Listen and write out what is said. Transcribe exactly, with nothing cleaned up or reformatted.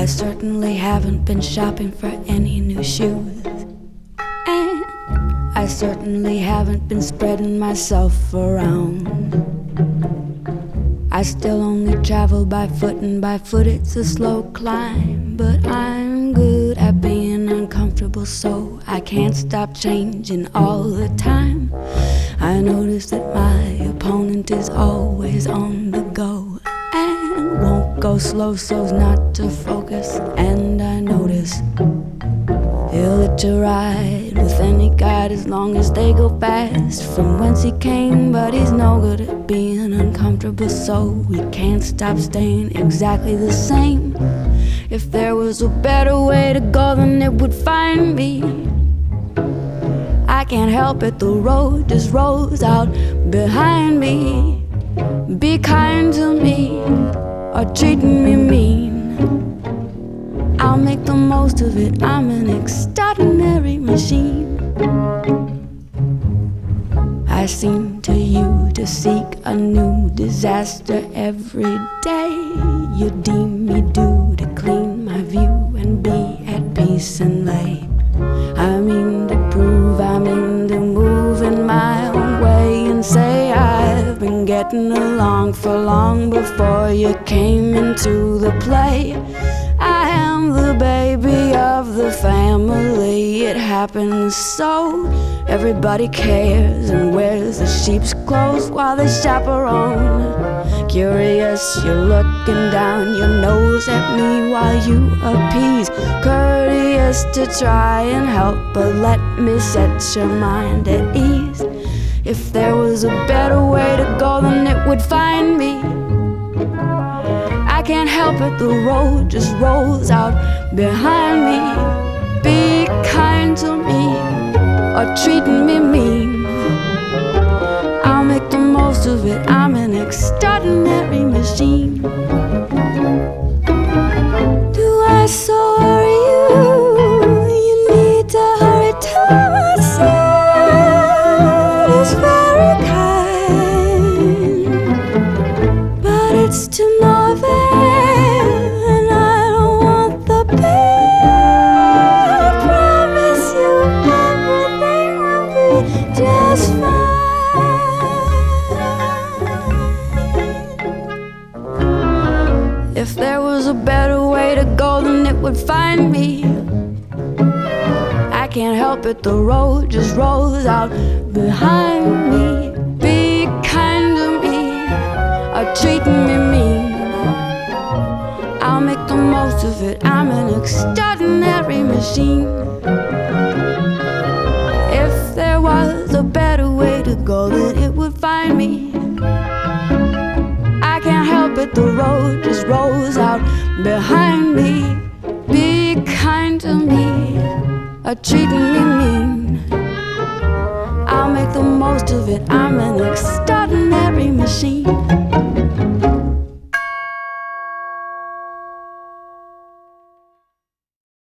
certainly haven't been shopping for any new shoes, and I certainly haven't been spreading myself around. I still only travel by foot, and by foot it's a slow climb. But I'm good at being uncomfortable, so I can't stop changing all the time. I notice that my opponent is always on the go and won't go slow so's not to focus. And I notice he'll let you ride with any guide as long as they go fast from whence he came. But he's no good at being uncomfortable, so he can't stop staying exactly the same. If there was a better way to go, then it would find me. I can't help it, the road just rolls out behind me. Be kind to me or treating me mean, I'll make the most of it. I'm an extraordinary machine. I seem to you to seek a new disaster every day. You deem me due to clean my view and be at peace and lay. I mean to prove I'm in to move in my own way and say I've been getting along for long before you came into the play. I am the baby of the family, it happens so. Everybody cares and wears the sheep's clothes while they chaperone. Curious, you're looking down your nose at me while you appease. Courteous to try and help, but let me set your mind at ease. If there was a better way to go, then it would find me. I can't help it, the road just rolls out behind me. Be kind to me or treating me mean, I'll make the most of it. I'm an extraordinary machine. Do I so worry you? You need to hurry to my side. It's very kind, but it's to no avail, and I don't want the pain. I promise you everything will be just fine. If there was a better way to go, then it would find me. I can't help it, the road just rolls out behind me. Be kind to me or treating me mean, I'll make the most of it. I'm an extraordinary machine. If there was a better way to go, then it would find me. I can't help it, the road just rolls out behind me. Be kind to me or treating me mean, I'll make the most of it. I'm an extraordinary machine.